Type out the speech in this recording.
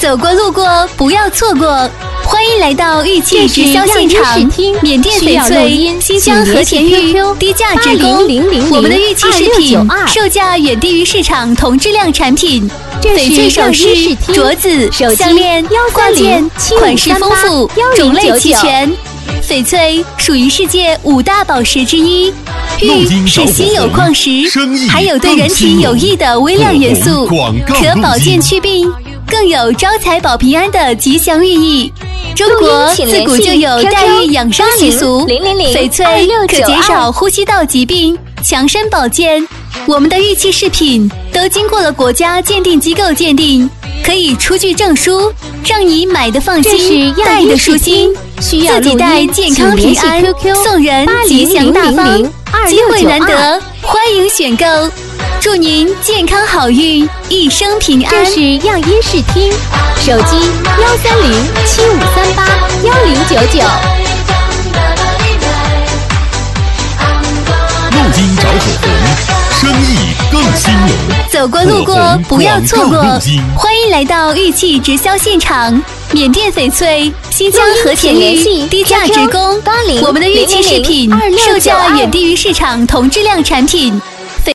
走过路过不要错过。欢迎来到玉器直销现场，缅甸翡翠、新疆和田玉低价直供。我们的玉器饰品售价远低于市场同质量产品。翡翠首饰、镯子、项链、挂件，款式丰富，种类齐全。翡翠属于世界5大宝石之一，玉是稀有矿石，还有对人体有益的微量元素，可保健祛病，更有招财保平安的吉祥寓意。中国自古就有戴玉养生习俗，翡翠可减少呼吸道疾病，强身保健。我们的玉器饰品都经过了国家鉴定机构鉴定，可以出具证书，让你买的放心，戴的舒心。自己戴健康平安，送人吉祥大方，机会难得，欢迎选购。祝您健康好运，一生平安。 这是样衣视听，手机130-7538-1099。 路经找口红，生意更兴隆。 走过路过不要错过，欢迎来到玉器直销现场。缅甸翡翠、新疆和田玉低价直供，我们的玉器饰品售价远低于市场同质量产品。